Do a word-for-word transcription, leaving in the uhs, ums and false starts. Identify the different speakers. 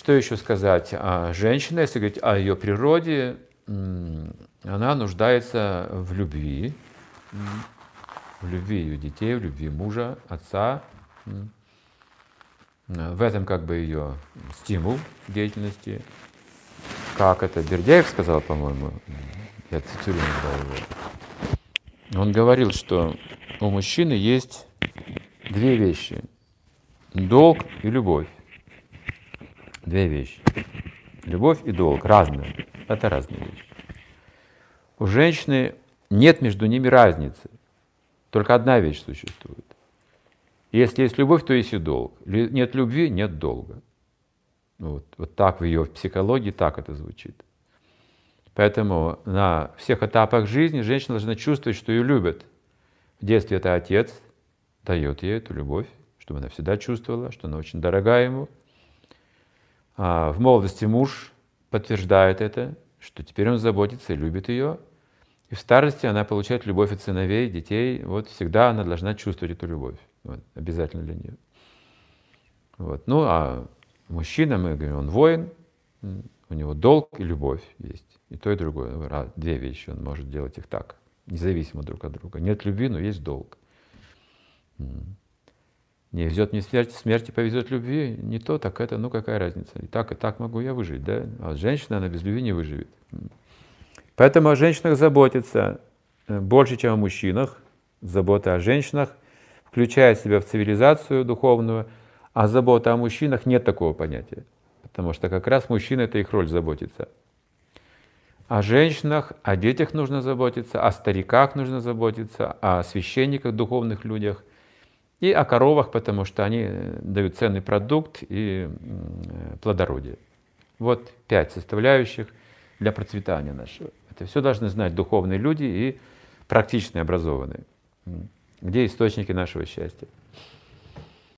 Speaker 1: Что еще сказать о женщине, если говорить о ее природе? Она нуждается в любви, в любви ее детей, в любви мужа, отца. В этом как бы ее стимул к деятельности. Как это Бердяев сказал, по-моему, я цитирую его. Он говорил, что у мужчины есть две вещи: долг и любовь. Две вещи. Любовь и долг разные. Это разные вещи. У женщины нет между ними разницы. Только одна вещь существует. Если есть любовь, то есть и долг. Нет любви — нет долга. Вот, вот так в ее психологии так это звучит. Поэтому на всех этапах жизни женщина должна чувствовать, что ее любят. В детстве это отец дает ей эту любовь, чтобы она всегда чувствовала, что она очень дорога ему. А в молодости муж подтверждает это, что теперь он заботится и любит ее. И в старости она получает любовь от сыновей, детей. Вот всегда она должна чувствовать эту любовь. Вот, обязательно для нее. Вот. Ну а мужчина, мы говорим, он воин, у него долг и любовь есть. И то, и другое. Две вещи, он может делать их так, независимо друг от друга. Нет любви, но есть долг. Не везет мне смерти, смерти повезет любви, не то, так это, ну какая разница. И так, и так могу я выжить, да? А женщина, она без любви не выживет. Поэтому о женщинах заботиться больше, чем о мужчинах. Забота о женщинах включает в себя в цивилизацию духовную, а забота о мужчинах нет такого понятия. Потому что как раз мужчина — это их роль заботиться. О женщинах, о детях нужно заботиться, о стариках нужно заботиться, о священниках, духовных людях и о коровах, потому что они дают ценный продукт и плодородие. Вот пять составляющих для процветания нашего. Это все должны знать духовные люди и практичные, образованные. Где источники нашего счастья?